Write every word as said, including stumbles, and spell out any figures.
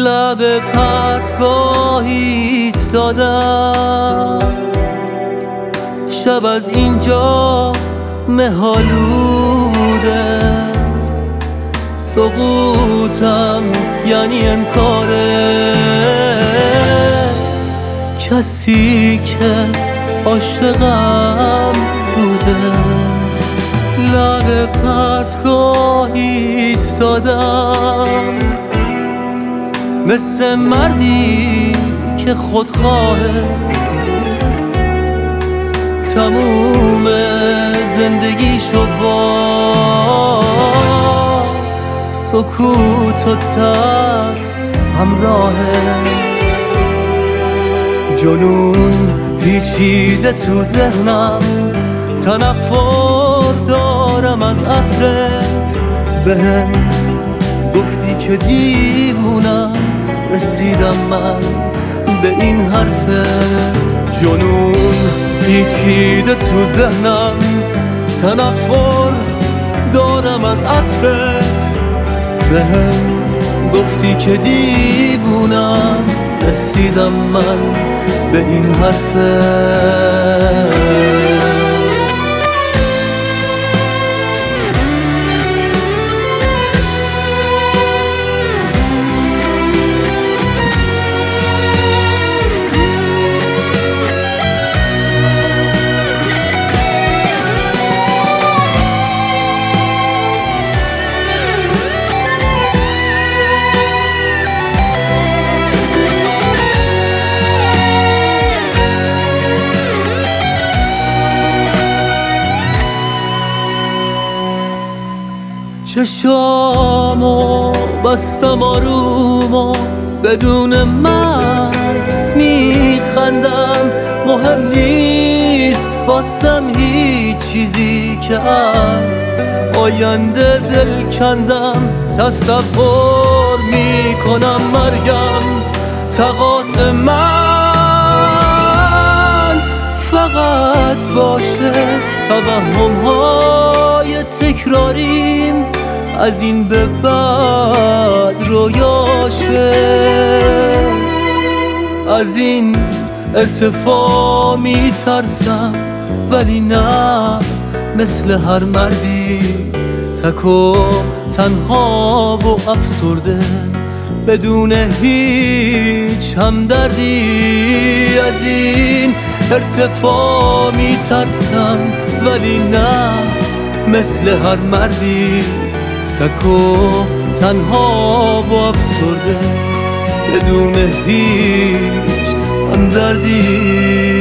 لب پرتگاهی ایستادم، شب از اینجا مه‌آلوده، سقوطم یعنی انکاره کسی که عاشقم بوده. لب پرتگاهی ایستادم، مثل مردی که خودخواهه، تموم زندگیشو با سکوت و ترس همراهه. جنون پیچیده تو ذهنم، تنفر دارم از عطرت، بهم گفتی که دیوونم، رسیدم من به این حرفت. جنون پیچیده تو ذهنم، تنفر دارم از عطرت، بهم گفتی که دیوونم، رسیدم من به این حرفت. چشامو بستم آروم و بدون مکس میخندم، مهم نیست واسم هیچ چیزی که از آینده دل کندم. تصور میکنم مرگم تقاص من فقط باشه، توهم‌های تکراریم از این به بعد رویاشه. از این ارتفاع میترسم ولی نه، مثل هر مردی تک و تنها و افسرده، بدون هیچ همدردی. از این ارتفاع میترسم ولی نه، مثل هر مردی تک و تنها و افسرده، بدون هیچ همدردی.